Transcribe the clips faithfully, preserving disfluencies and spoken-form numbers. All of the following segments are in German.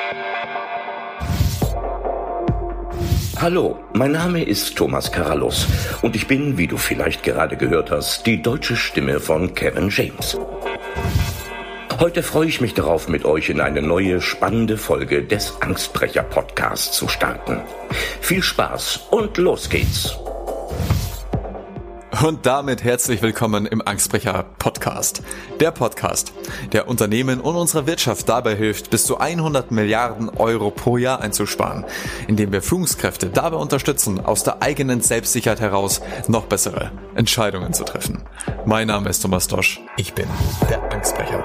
Hallo, mein Name ist Thomas Carallus und ich bin, wie du vielleicht gerade gehört hast, die deutsche Stimme von Kevin James. Heute freue ich mich darauf, mit euch in eine neue, spannende Folge des Angstbrecher-Podcasts zu starten. Viel Spaß und los geht's! Und damit herzlich willkommen im Angstbrecher-Podcast. Der Podcast, der Unternehmen und unserer Wirtschaft dabei hilft, bis zu hundert Milliarden Euro pro Jahr einzusparen, indem wir Führungskräfte dabei unterstützen, aus der eigenen Selbstsicherheit heraus noch bessere Entscheidungen zu treffen. Mein Name ist Thomas Dosch, ich bin der Angstbrecher.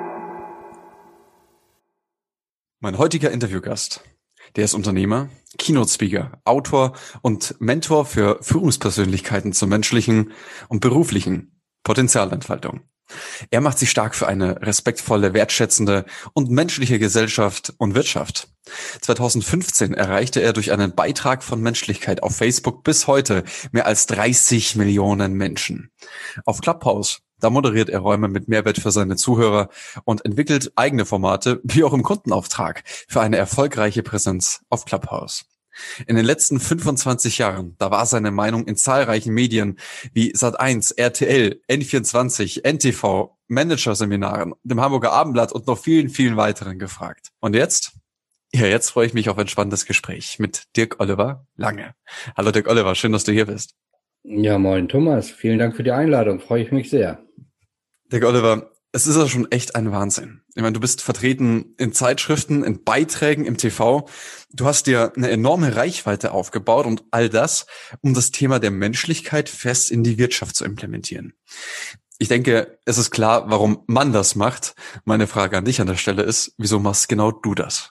Mein heutiger Interviewgast, der ist Unternehmer, Keynote-Speaker, Autor und Mentor für Führungspersönlichkeiten zur menschlichen und beruflichen Potenzialentfaltung. Er macht sich stark für eine respektvolle, wertschätzende und menschliche Gesellschaft und Wirtschaft. zweitausendfünfzehn erreichte er durch einen Beitrag von Menschlichkeit auf Facebook bis heute mehr als dreißig Millionen Menschen. Auf Clubhouse, da moderiert er Räume mit Mehrwert für seine Zuhörer und entwickelt eigene Formate, wie auch im Kundenauftrag, für eine erfolgreiche Präsenz auf Clubhouse. In den letzten fünfundzwanzig Jahren, da war seine Meinung in zahlreichen Medien wie Sat eins, R T L, N vierundzwanzig, N T V, Managerseminaren, dem Hamburger Abendblatt und noch vielen, vielen weiteren gefragt. Und jetzt? Ja, jetzt freue ich mich auf ein spannendes Gespräch mit Dirk Oliver Lange. Hallo Dirk Oliver, schön, dass du hier bist. Ja, moin Thomas, vielen Dank für die Einladung, freue ich mich sehr. Dirk Oliver, es ist ja schon echt ein Wahnsinn. Ich meine, du bist vertreten in Zeitschriften, in Beiträgen, im T V. Du hast dir eine enorme Reichweite aufgebaut und all das, um das Thema der Menschlichkeit fest in die Wirtschaft zu implementieren. Ich denke, es ist klar, warum man das macht. Meine Frage an dich an der Stelle ist, wieso machst genau du das?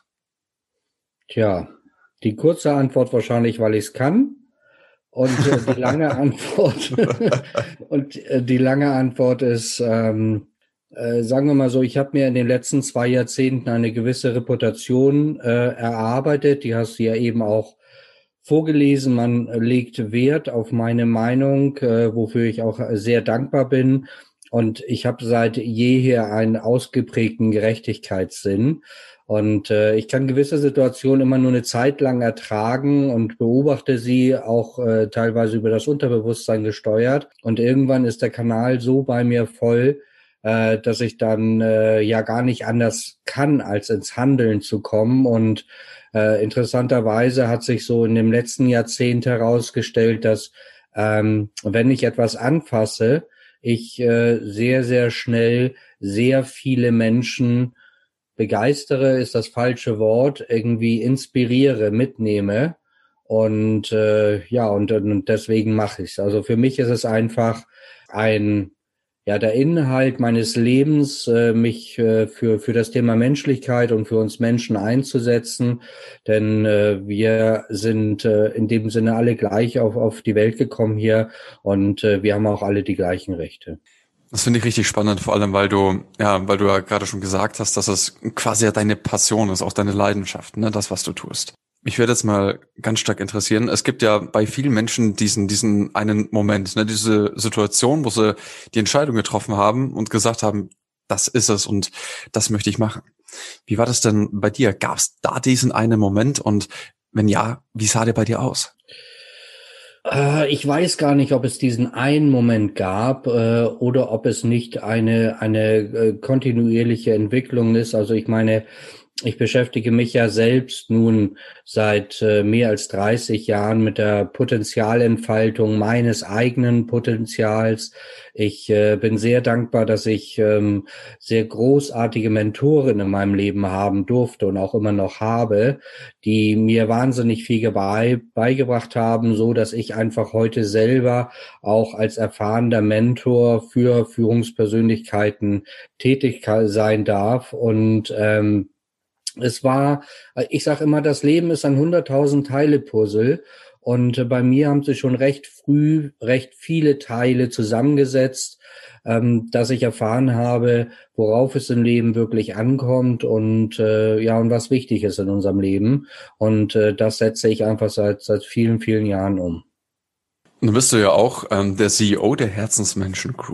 Tja, die kurze Antwort wahrscheinlich, weil ich es kann. Und äh, die lange Antwort und äh, die lange Antwort ist, ähm, äh, sagen wir mal so, ich habe mir in den letzten zwei Jahrzehnten eine gewisse Reputation äh, erarbeitet. Die hast du ja eben auch vorgelesen. Man legt Wert auf meine Meinung, äh, wofür ich auch sehr dankbar bin. Und ich habe seit jeher einen ausgeprägten Gerechtigkeitssinn. Und äh, ich kann gewisse Situationen immer nur eine Zeit lang ertragen und beobachte sie auch äh, teilweise über das Unterbewusstsein gesteuert. Und irgendwann ist der Kanal so bei mir voll, äh, dass ich dann äh, ja gar nicht anders kann, als ins Handeln zu kommen. Und äh, interessanterweise hat sich so in dem letzten Jahrzehnt herausgestellt, dass ähm, wenn ich etwas anfasse, ich äh, sehr, sehr schnell sehr viele Menschen begeistere ist das falsche Wort, irgendwie inspiriere, mitnehme und äh, ja, und, und deswegen mache ich es. Also für mich ist es einfach ein, ja, der Inhalt meines Lebens, äh, mich äh, für für das Thema Menschlichkeit und für uns Menschen einzusetzen, denn äh, wir sind äh, in dem Sinne alle gleich auf auf die Welt gekommen hier und äh, wir haben auch alle die gleichen Rechte. Das finde ich richtig spannend, vor allem, weil du, ja, weil du ja gerade schon gesagt hast, dass es quasi ja deine Passion ist, auch deine Leidenschaft, ne, das, was du tust. Mich würde jetzt mal ganz stark interessieren, es gibt ja bei vielen Menschen diesen, diesen einen Moment, ne, diese Situation, wo sie die Entscheidung getroffen haben und gesagt haben, das ist es und das möchte ich machen. Wie war das denn bei dir? Gab es da diesen einen Moment und wenn ja, wie sah der bei dir aus? Ich weiß gar nicht, ob es diesen einen Moment gab äh, oder ob es nicht eine eine äh, kontinuierliche Entwicklung ist. Also ich meine, ich beschäftige mich ja selbst nun seit äh, mehr als dreißig Jahren mit der Potenzialentfaltung meines eigenen Potenzials. Ich äh, bin sehr dankbar, dass ich ähm, sehr großartige Mentoren in meinem Leben haben durfte und auch immer noch habe, die mir wahnsinnig viel bei, beigebracht haben, so dass ich einfach heute selber auch als erfahrener Mentor für Führungspersönlichkeiten tätig sein darf. Und ähm, es war, ich sage immer, das Leben ist ein hunderttausend Teile Puzzle und bei mir haben sich schon recht früh recht viele Teile zusammengesetzt, ähm, dass ich erfahren habe, worauf es im Leben wirklich ankommt und äh, ja und was wichtig ist in unserem Leben und äh, das setze ich einfach seit seit vielen vielen Jahren um. Nun bist du ja auch ähm, der C E O der Herzensmenschen Group.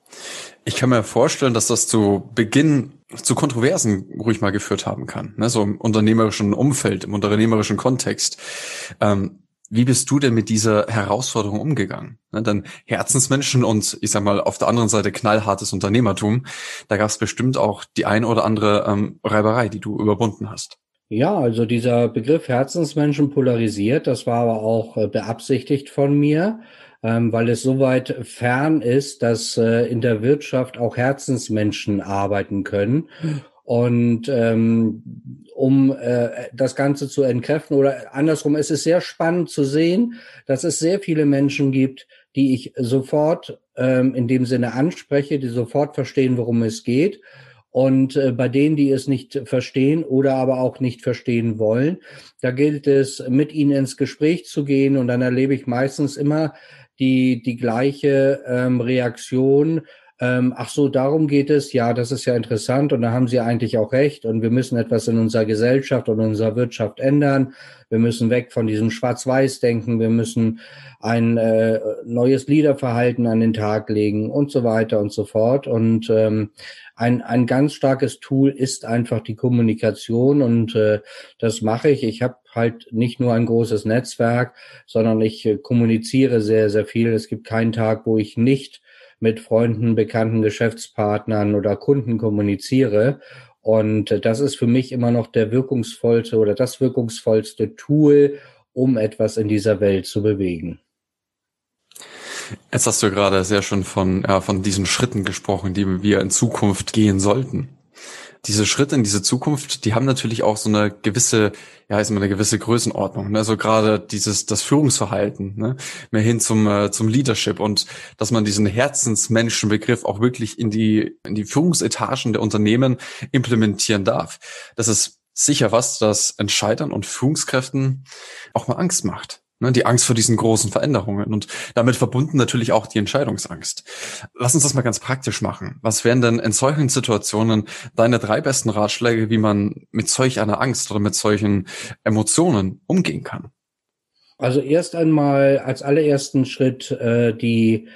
Ich kann mir vorstellen, dass das zu Beginn zu Kontroversen ruhig mal geführt haben kann, ne? So im unternehmerischen Umfeld, im unternehmerischen Kontext. Ähm, wie bist du denn mit dieser Herausforderung umgegangen? Ne, dann Herzensmenschen und ich sag mal auf der anderen Seite knallhartes Unternehmertum. Da gab es bestimmt auch die ein oder andere ähm, Reiberei, die du überwunden hast. Ja, also dieser Begriff Herzensmenschen polarisiert, das war aber auch äh, beabsichtigt von mir, ähm, weil es soweit fern ist, dass äh, in der Wirtschaft auch Herzensmenschen arbeiten können. Und ähm, um äh, das Ganze zu entkräften oder andersrum, es ist sehr spannend zu sehen, dass es sehr viele Menschen gibt, die ich sofort ähm, in dem Sinne anspreche, die sofort verstehen, worum es geht. Und äh, bei denen, die es nicht verstehen oder aber auch nicht verstehen wollen, da gilt es, mit ihnen ins Gespräch zu gehen. Und dann erlebe ich meistens immer die die gleiche ähm, Reaktion. Ähm, ach so, darum geht es. Ja, das ist ja interessant. Und da haben Sie eigentlich auch recht. Und wir müssen etwas in unserer Gesellschaft und unserer Wirtschaft ändern. Wir müssen weg von diesem Schwarz-Weiß-Denken. Wir müssen ein äh, neues Leaderverhalten an den Tag legen und so weiter und so fort. Und ähm, ein ein ganz starkes Tool ist einfach die Kommunikation. Und äh, das mache ich. Ich habe halt nicht nur ein großes Netzwerk, sondern ich äh, kommuniziere sehr, sehr viel. Es gibt keinen Tag, wo ich nicht mit Freunden, Bekannten, Geschäftspartnern oder Kunden kommuniziere. Und äh, das ist für mich immer noch der wirkungsvollste oder das wirkungsvollste Tool, um etwas in dieser Welt zu bewegen. Jetzt hast du gerade sehr schön von, ja, von diesen Schritten gesprochen, die wir in Zukunft gehen sollten. Diese Schritte in diese Zukunft, die haben natürlich auch so eine gewisse, ja, ist immer eine gewisse Größenordnung, ne? Also gerade dieses, das Führungsverhalten, ne? Mehr hin zum, äh, zum Leadership und dass man diesen Herzensmenschenbegriff auch wirklich in die, in die Führungsetagen der Unternehmen implementieren darf. Das ist sicher was, das Entscheidern und Führungskräften auch mal Angst macht. Die Angst vor diesen großen Veränderungen und damit verbunden natürlich auch die Entscheidungsangst. Lass uns das mal ganz praktisch machen. Was wären denn in solchen Situationen deine drei besten Ratschläge, wie man mit solch einer Angst oder mit solchen Emotionen umgehen kann? Also erst einmal als allerersten Schritt äh, die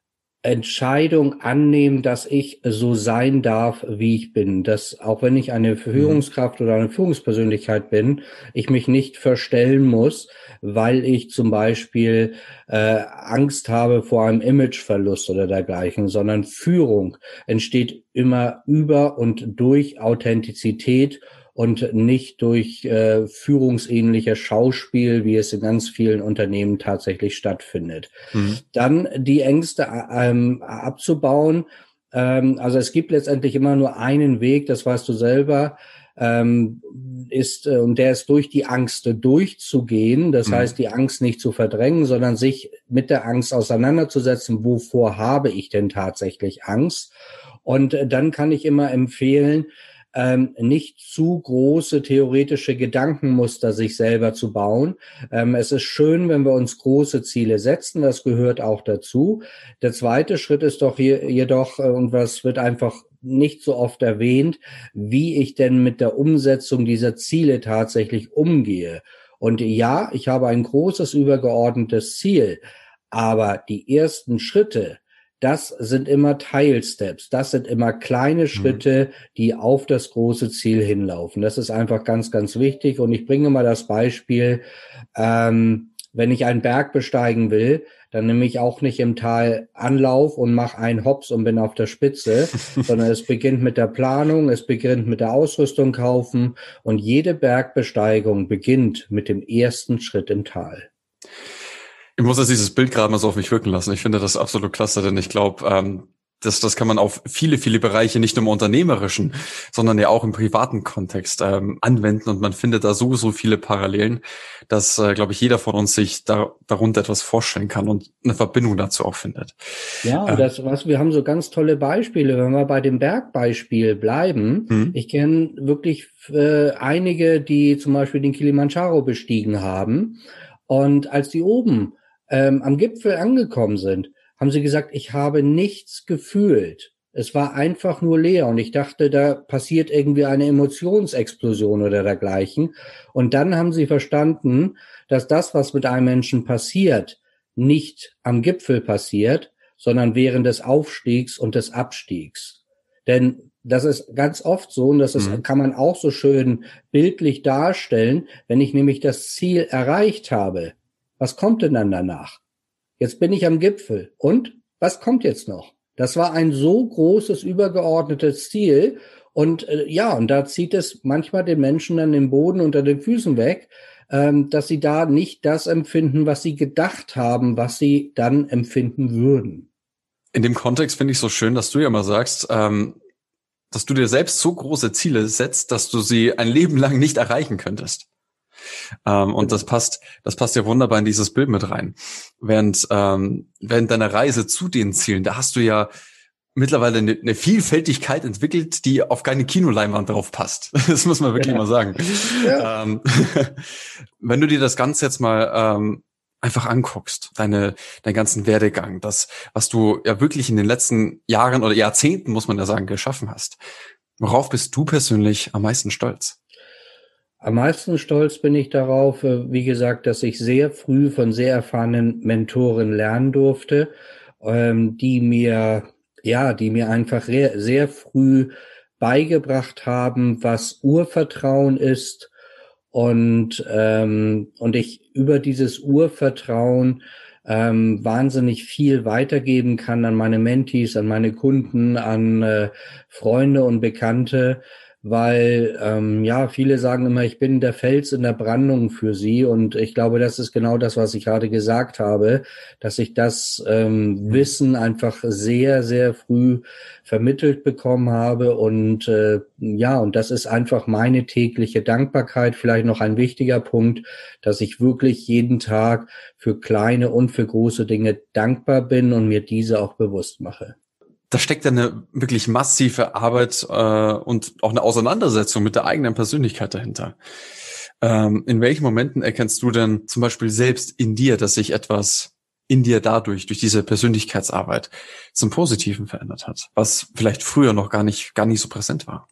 Entscheidung annehmen, dass ich so sein darf, wie ich bin. Dass auch wenn ich eine Führungskraft oder eine Führungspersönlichkeit bin, ich mich nicht verstellen muss, weil ich zum Beispiel äh, Angst habe vor einem Imageverlust oder dergleichen, sondern Führung entsteht immer über und durch Authentizität und nicht durch äh, führungsähnliche Schauspiel, wie es in ganz vielen Unternehmen tatsächlich stattfindet. Mhm. Dann die Ängste ähm, abzubauen. Ähm, also es gibt letztendlich immer nur einen Weg, das weißt du selber, ähm, ist äh, und der ist durch die Angst durchzugehen. Das mhm. heißt, die Angst nicht zu verdrängen, sondern sich mit der Angst auseinanderzusetzen. Wovor habe ich denn tatsächlich Angst? Und äh, dann kann ich immer empfehlen, Ähm, nicht zu große theoretische Gedankenmuster sich selber zu bauen. Ähm, es ist schön, wenn wir uns große Ziele setzen, das gehört auch dazu. Der zweite Schritt ist doch hier jedoch, und was wird einfach nicht so oft erwähnt, wie ich denn mit der Umsetzung dieser Ziele tatsächlich umgehe. Und ja, ich habe ein großes übergeordnetes Ziel, aber die ersten Schritte, das sind immer Teilsteps. Das sind immer kleine Schritte, die auf das große Ziel hinlaufen. Das ist einfach ganz, ganz wichtig. Und ich bringe mal das Beispiel, ähm, wenn ich einen Berg besteigen will, dann nehme ich auch nicht im Tal Anlauf und mache einen Hops und bin auf der Spitze, sondern es beginnt mit der Planung, es beginnt mit der Ausrüstung kaufen und jede Bergbesteigung beginnt mit dem ersten Schritt im Tal. Ich muss jetzt dieses Bild gerade mal so auf mich wirken lassen. Ich finde das absolut klasse, denn ich glaube, ähm, das, das kann man auf viele, viele Bereiche, nicht nur im unternehmerischen, sondern ja auch im privaten Kontext ähm, anwenden. Und man findet da so, so viele Parallelen, dass, äh, glaube ich, jeder von uns sich da, darunter etwas vorstellen kann und eine Verbindung dazu auch findet. Ja, ähm, das, was wir haben so ganz tolle Beispiele. Wenn wir bei dem Bergbeispiel bleiben, mhm. ich kenne wirklich äh, einige, die zum Beispiel den Kilimanjaro bestiegen haben. Und als die oben ähm, am Gipfel angekommen sind, haben sie gesagt, ich habe nichts gefühlt. Es war einfach nur leer und ich dachte, da passiert irgendwie eine Emotionsexplosion oder dergleichen. Und dann haben sie verstanden, dass das, was mit einem Menschen passiert, nicht am Gipfel passiert, sondern während des Aufstiegs und des Abstiegs. Denn das ist ganz oft so, und das ist, mhm. kann man auch so schön bildlich darstellen, wenn ich nämlich das Ziel erreicht habe. Was kommt denn dann danach? Jetzt bin ich am Gipfel. Und was kommt jetzt noch? Das war ein so großes, übergeordnetes Ziel. Und äh, ja, und da zieht es manchmal den Menschen dann den Boden unter den Füßen weg, ähm, dass sie da nicht das empfinden, was sie gedacht haben, was sie dann empfinden würden. In dem Kontext finde ich so schön, dass du ja mal sagst, ähm, dass du dir selbst so große Ziele setzt, dass du sie ein Leben lang nicht erreichen könntest. Ähm, und das passt, das passt ja wunderbar in dieses Bild mit rein. Während, ähm, während deiner Reise zu den Zielen, da hast du ja mittlerweile eine, eine Vielfältigkeit entwickelt, die auf keine Kinoleinwand drauf passt. Das muss man wirklich ja. mal sagen. Ja. Ähm, wenn du dir das Ganze jetzt mal ähm, einfach anguckst, deine, deinen ganzen Werdegang, das, was du ja wirklich in den letzten Jahren oder Jahrzehnten, muss man ja sagen, geschaffen hast. Worauf bist du persönlich am meisten stolz? Am meisten stolz bin ich darauf, wie gesagt, dass ich sehr früh von sehr erfahrenen Mentoren lernen durfte, ähm, die mir, ja, die mir einfach sehr, sehr früh beigebracht haben, was Urvertrauen ist, und ähm, und ich über dieses Urvertrauen ähm, wahnsinnig viel weitergeben kann an meine Mentees, an meine Kunden, an äh, Freunde und Bekannte. Weil, ähm, ja, viele sagen immer, ich bin der Fels in der Brandung für sie. Und ich glaube, das ist genau das, was ich gerade gesagt habe, dass ich das ähm, Wissen einfach sehr, sehr früh vermittelt bekommen habe. Und äh, ja, und das ist einfach meine tägliche Dankbarkeit. Vielleicht noch ein wichtiger Punkt, dass ich wirklich jeden Tag für kleine und für große Dinge dankbar bin und mir diese auch bewusst mache. Da steckt ja eine wirklich massive Arbeit äh, und auch eine Auseinandersetzung mit der eigenen Persönlichkeit dahinter. Ähm, in welchen Momenten erkennst du denn zum Beispiel selbst in dir, dass sich etwas in dir dadurch, durch diese Persönlichkeitsarbeit zum Positiven verändert hat, was vielleicht früher noch gar nicht, gar nicht so präsent war?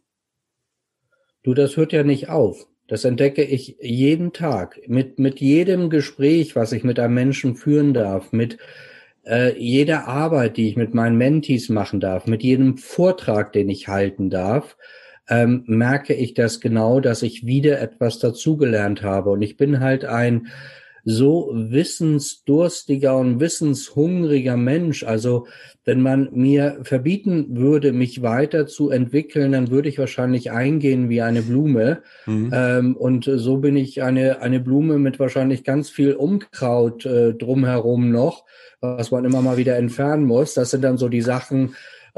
Du, das hört ja nicht auf. Das entdecke ich jeden Tag mit mit jedem Gespräch, was ich mit einem Menschen führen darf, mit Äh, jede Arbeit, die ich mit meinen Mentees machen darf, mit jedem Vortrag, den ich halten darf, ähm, merke ich das genau, dass ich wieder etwas dazugelernt habe. Und ich bin halt ein so wissensdurstiger und wissenshungriger Mensch. Also wenn man mir verbieten würde, mich weiterzuentwickeln, dann würde ich wahrscheinlich eingehen wie eine Blume. Mhm. Ähm, und so bin ich eine eine Blume mit wahrscheinlich ganz viel Unkraut äh, drumherum noch, was man immer mal wieder entfernen muss. Das sind dann so die Sachen,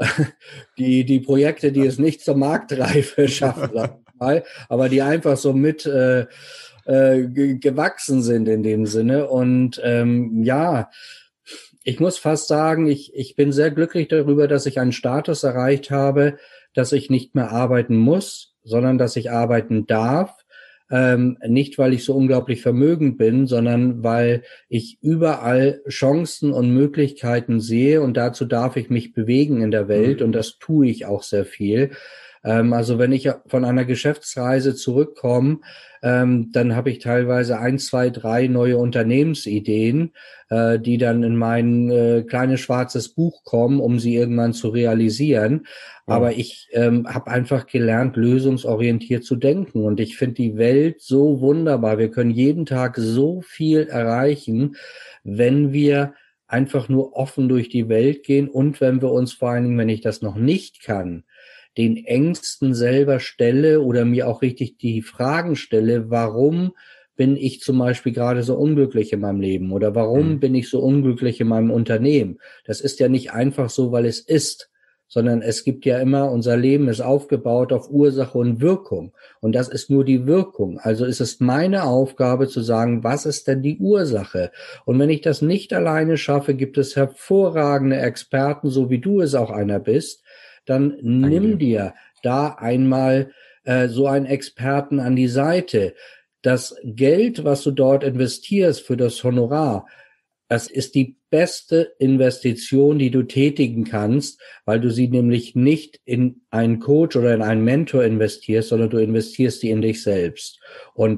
die die Projekte, die es nicht zur Marktreife schaffen, sag ich mal, aber die einfach so mit äh, äh, g- gewachsen sind in dem Sinne. Und ähm, ja, ich muss fast sagen, ich ich bin sehr glücklich darüber, dass ich einen Status erreicht habe, dass ich nicht mehr arbeiten muss, sondern dass ich arbeiten darf. Ähm, nicht, weil ich so unglaublich vermögend bin, sondern weil ich überall Chancen und Möglichkeiten sehe, und dazu darf ich mich bewegen in der Welt, und das tue ich auch sehr viel. Ähm, also wenn ich von einer Geschäftsreise zurückkomme, ähm, dann habe ich teilweise ein, zwei, drei neue Unternehmensideen, äh, die dann in mein äh, kleines schwarzes Buch kommen, um sie irgendwann zu realisieren. Ja. Aber ich ähm, habe einfach gelernt, lösungsorientiert zu denken. Und ich finde die Welt so wunderbar. Wir können jeden Tag so viel erreichen, wenn wir einfach nur offen durch die Welt gehen und wenn wir uns vor allen Dingen, wenn ich das noch nicht kann, den Ängsten selber stelle oder mir auch richtig die Fragen stelle, warum bin ich zum Beispiel gerade so unglücklich in meinem Leben oder warum mhm. bin ich so unglücklich in meinem Unternehmen? Das ist ja nicht einfach so, weil es ist, sondern es gibt ja immer, unser Leben ist aufgebaut auf Ursache und Wirkung, und das ist nur die Wirkung. Also ist es meine Aufgabe zu sagen, was ist denn die Ursache? Und wenn ich das nicht alleine schaffe, gibt es hervorragende Experten, so wie du es auch einer bist, dann nimm dir da einmal äh, so einen Experten an die Seite. Das Geld, was du dort investierst für das Honorar, das ist die beste Investition, die du tätigen kannst, weil du sie nämlich nicht in einen Coach oder in einen Mentor investierst, sondern du investierst sie in dich selbst. Und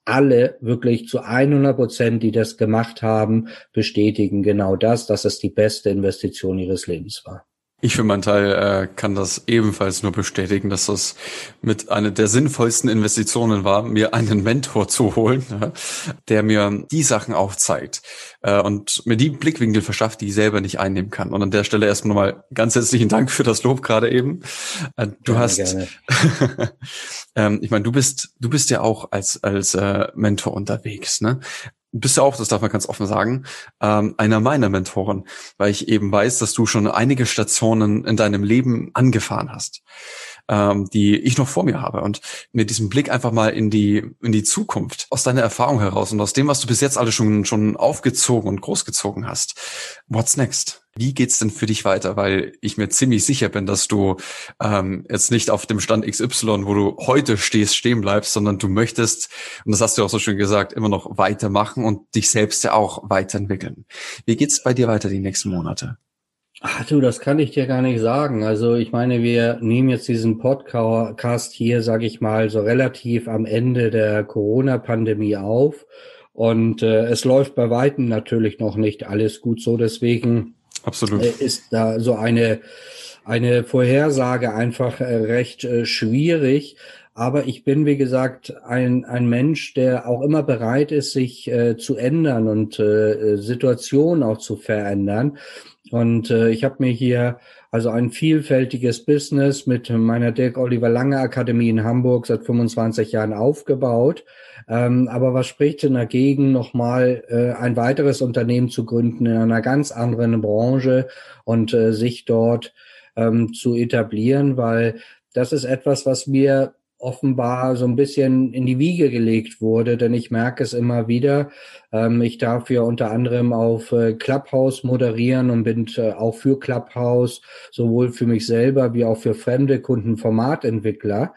alle wirklich zu hundert Prozent, die das gemacht haben, bestätigen genau das, dass es die beste Investition ihres Lebens war. Ich für meinen Teil äh, kann das ebenfalls nur bestätigen, dass das mit einer der sinnvollsten Investitionen war, mir einen Mentor zu holen, ja, der mir die Sachen aufzeigt äh, und mir die Blickwinkel verschafft, die ich selber nicht einnehmen kann. Und an der Stelle erstmal nochmal ganz herzlichen Dank für das Lob gerade eben. Äh, du gerne, hast, gerne. ähm, ich meine, du bist, du bist ja auch als als äh, Mentor unterwegs, ne? Du bist ja auch, das darf man ganz offen sagen, ähm, einer meiner Mentoren, weil ich eben weiß, dass du schon einige Stationen in deinem Leben angefahren hast, ähm, die ich noch vor mir habe. Und mit diesem Blick einfach mal in die in die Zukunft, aus deiner Erfahrung heraus und aus dem, was du bis jetzt alles schon schon aufgezogen und großgezogen hast. What's next? Wie geht's denn für dich weiter? Weil ich mir ziemlich sicher bin, dass du ähm, jetzt nicht auf dem Stand X Y, wo du heute stehst, stehen bleibst, sondern du möchtest, und das hast du auch so schön gesagt, immer noch weitermachen und dich selbst ja auch weiterentwickeln. Wie geht's bei dir weiter die nächsten Monate? Ach du, das kann ich dir gar nicht sagen. Also ich meine, wir nehmen jetzt diesen Podcast hier, sage ich mal, so relativ am Ende der Corona-Pandemie auf. Und äh, es läuft bei Weitem natürlich noch nicht alles gut so. Deswegen Absolut. Äh, ist da so eine eine Vorhersage einfach äh, recht äh, schwierig. Aber ich bin, wie gesagt, ein ein Mensch, der auch immer bereit ist, sich äh, zu ändern und äh, Situationen auch zu verändern. Und äh, ich habe mir hier also ein vielfältiges Business mit meiner Dirk Oliver Lange Akademie in Hamburg seit fünfundzwanzig Jahren aufgebaut. Ähm, aber was spricht denn dagegen, nochmal äh, ein weiteres Unternehmen zu gründen in einer ganz anderen Branche und äh, sich dort ähm, zu etablieren? Weil das ist etwas, was mir offenbar so ein bisschen in die Wiege gelegt wurde, denn ich merke es immer wieder. Ähm, ich darf ja unter anderem auf äh, Clubhouse moderieren und bin äh, auch für Clubhouse, sowohl für mich selber wie auch für fremde Kunden Formatentwickler.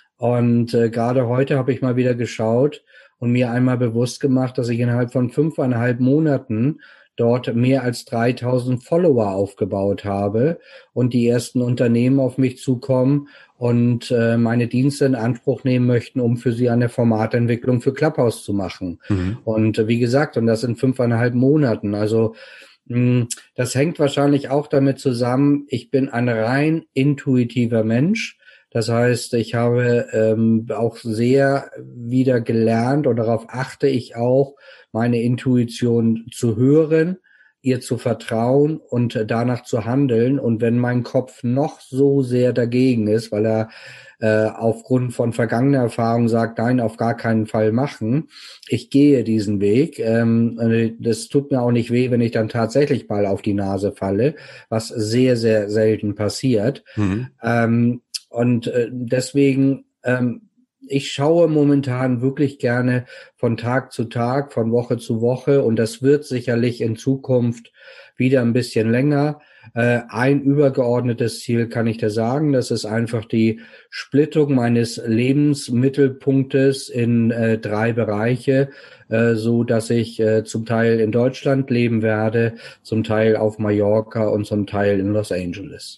Und äh, gerade heute habe ich mal wieder geschaut und mir einmal bewusst gemacht, dass ich innerhalb von fünfeinhalb Monaten dort mehr als dreitausend Follower aufgebaut habe und die ersten Unternehmen auf mich zukommen und äh, meine Dienste in Anspruch nehmen möchten, um für sie eine Formatentwicklung für Clubhouse zu machen. Mhm. Und äh, wie gesagt, und das in fünfeinhalb Monaten. Also mh, das hängt wahrscheinlich auch damit zusammen, ich bin ein rein intuitiver Mensch. Das heißt, ich habe ähm, auch sehr wieder gelernt und darauf achte ich auch, meine Intuition zu hören, ihr zu vertrauen und danach zu handeln. Und wenn mein Kopf noch so sehr dagegen ist, weil er äh, aufgrund von vergangener Erfahrung sagt, nein, auf gar keinen Fall machen, ich gehe diesen Weg. Ähm, das tut mir auch nicht weh, wenn ich dann tatsächlich mal auf die Nase falle, was sehr, sehr selten passiert. Mhm. Ähm, Und äh, deswegen, ähm, ich schaue momentan wirklich gerne von Tag zu Tag, von Woche zu Woche und das wird sicherlich in Zukunft wieder ein bisschen länger. Äh, ein übergeordnetes Ziel kann ich dir sagen, das ist einfach die Splittung meines Lebensmittelpunktes in äh, drei Bereiche, äh, so dass ich äh, zum Teil in Deutschland leben werde, zum Teil auf Mallorca und zum Teil in Los Angeles.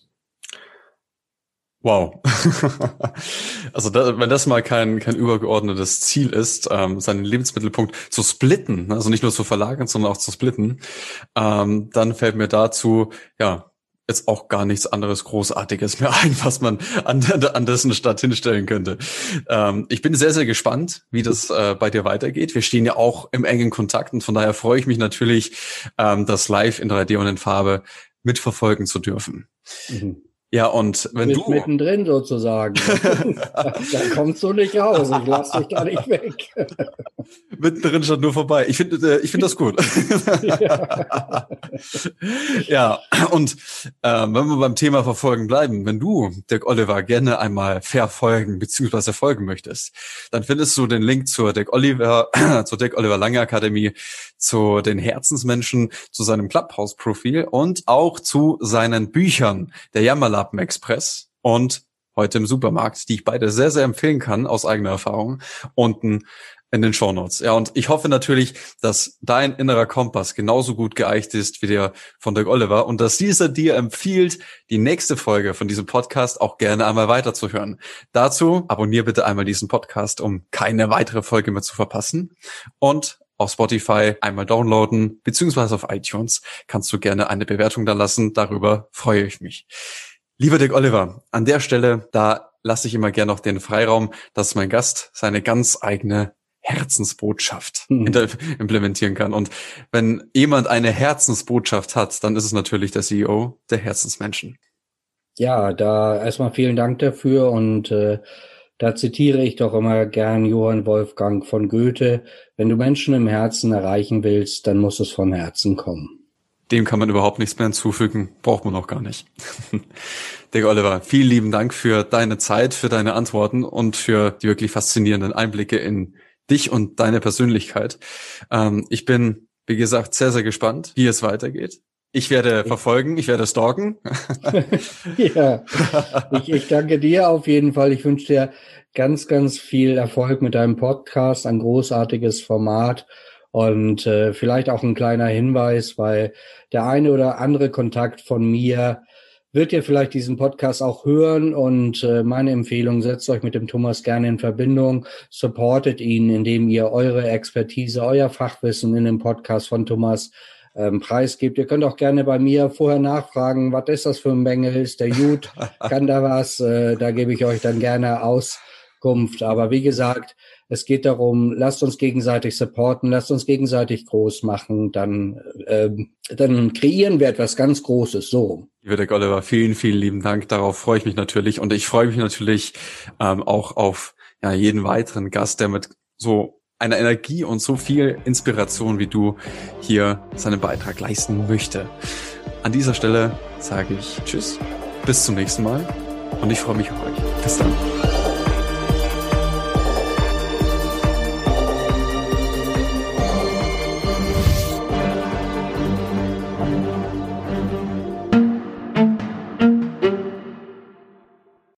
Wow. Also da, wenn das mal kein kein übergeordnetes Ziel ist, ähm, seinen Lebensmittelpunkt zu splitten, also nicht nur zu verlagern, sondern auch zu splitten, ähm, dann fällt mir dazu, ja, jetzt auch gar nichts anderes Großartiges mehr ein, was man an, an dessen Stadt hinstellen könnte. Ähm, ich bin sehr, sehr gespannt, wie das äh, bei dir weitergeht. Wir stehen ja auch im engen Kontakt und von daher freue ich mich natürlich, ähm, das live in drei D und in Farbe mitverfolgen zu dürfen. Mhm. Ja, und wenn du... mittendrin sozusagen. Da kommst du nicht raus. Ich lass dich da nicht weg. Mittendrin statt nur vorbei. Ich finde ich finde das gut. Ja, ja und äh, wenn wir beim Thema Verfolgen bleiben, wenn du Dirk Oliver gerne einmal verfolgen bzw. folgen möchtest, dann findest du den Link zur Dirk Oliver, zur Dirk Oliver Lange Akademie, zu den Herzensmenschen, zu seinem Clubhouse-Profil und auch zu seinen Büchern, der Jammerlappen Express und heute im Supermarkt, die ich beide sehr, sehr empfehlen kann aus eigener Erfahrung. Und ein in den Shownotes. Ja, und ich hoffe natürlich, dass dein innerer Kompass genauso gut geeicht ist wie der von Dirk Oliver und dass dieser dir empfiehlt, die nächste Folge von diesem Podcast auch gerne einmal weiterzuhören. Dazu abonniere bitte einmal diesen Podcast, um keine weitere Folge mehr zu verpassen. Und auf Spotify einmal downloaden, beziehungsweise auf iTunes kannst du gerne eine Bewertung da lassen. Darüber freue ich mich. Lieber Dirk Oliver, an der Stelle, da lasse ich immer gerne noch den Freiraum, dass mein Gast seine ganz eigene Herzensbotschaft hm. implementieren kann. Und wenn jemand eine Herzensbotschaft hat, dann ist es natürlich der C E O der Herzensmenschen. Ja, da erstmal vielen Dank dafür und äh, da zitiere ich doch immer gern Johann Wolfgang von Goethe. Wenn du Menschen im Herzen erreichen willst, dann muss es von Herzen kommen. Dem kann man überhaupt nichts mehr hinzufügen. Braucht man auch gar nicht. Dirk Oliver, vielen lieben Dank für deine Zeit, für deine Antworten und für die wirklich faszinierenden Einblicke in dich und deine Persönlichkeit. Ähm, ich bin, wie gesagt, sehr, sehr gespannt, wie es weitergeht. Ich werde verfolgen, ich werde stalken. Ja, ich, ich danke dir auf jeden Fall. Ich wünsche dir ganz, ganz viel Erfolg mit deinem Podcast, ein großartiges Format und äh, vielleicht auch ein kleiner Hinweis, weil der eine oder andere Kontakt von mir wird ihr vielleicht diesen Podcast auch hören und äh, meine Empfehlung, setzt euch mit dem Thomas gerne in Verbindung, supportet ihn, indem ihr eure Expertise, euer Fachwissen in dem Podcast von Thomas ähm, preisgibt. Ihr könnt auch gerne bei mir vorher nachfragen, was ist das für ein Bengel, ist der gut, kann da was, äh, da gebe ich euch dann gerne Auskunft. Aber wie gesagt, es geht darum, lasst uns gegenseitig supporten, lasst uns gegenseitig groß machen, dann äh, dann kreieren wir etwas ganz Großes, so. Lieber Dirk Oliver, vielen, vielen lieben Dank, darauf freue ich mich natürlich und ich freue mich natürlich ähm, auch auf ja, jeden weiteren Gast, der mit so einer Energie und so viel Inspiration wie du hier seinen Beitrag leisten möchte. An dieser Stelle sage ich Tschüss, bis zum nächsten Mal und ich freue mich auf euch. Bis dann.